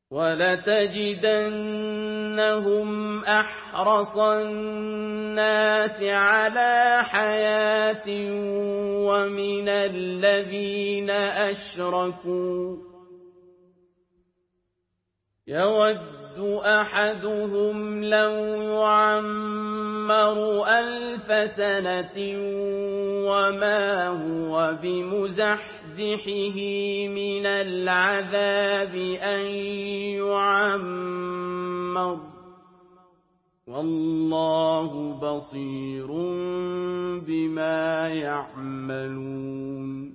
وَلَتَجِدَنَّهُمْ أَحْرَصَ النَّاسِ عَلَىٰ حَيَاةٍ وَمِنَ الَّذِينَ أَشْرَكُوا ۚ يَوَدُّ أَحَدُهُمْ لَوْ يُعَمَّرُ 1000 سَنَةٍ وَمَا هُوَ بِمُزَحْزِحِهِ مِنَ الْعَذَابِ أَن يُعَمَّرَ ۗ وَاللَّهُ بَصِيرٌ بِمَا يَعْمَلُونَ